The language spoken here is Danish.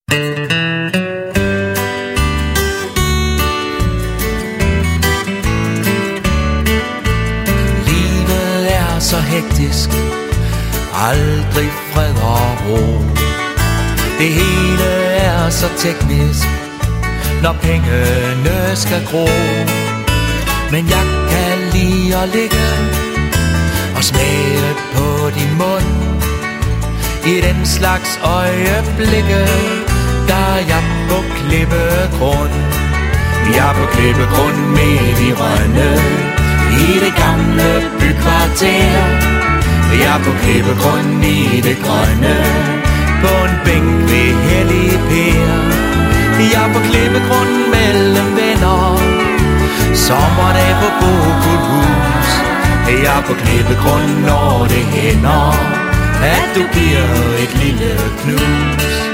Livet er så hektisk, aldrig fred og ro. Det hele er så teknisk, når pengene skal gro. Men jeg kan lide at ligge og smage på din mund. I den slags øjeblikke, der er jeg på klippegrund. Jeg er på klippegrund midt i Rønne, i det gamle bykvarter. Jeg er på klippegrund i det grønne, på en bænk ved Hellig Per. Jeg er på klippegrund mellem venner, sommerdag på Bokulhus. Jeg er på klippegrund, når det hænder, at du giver et lille knus.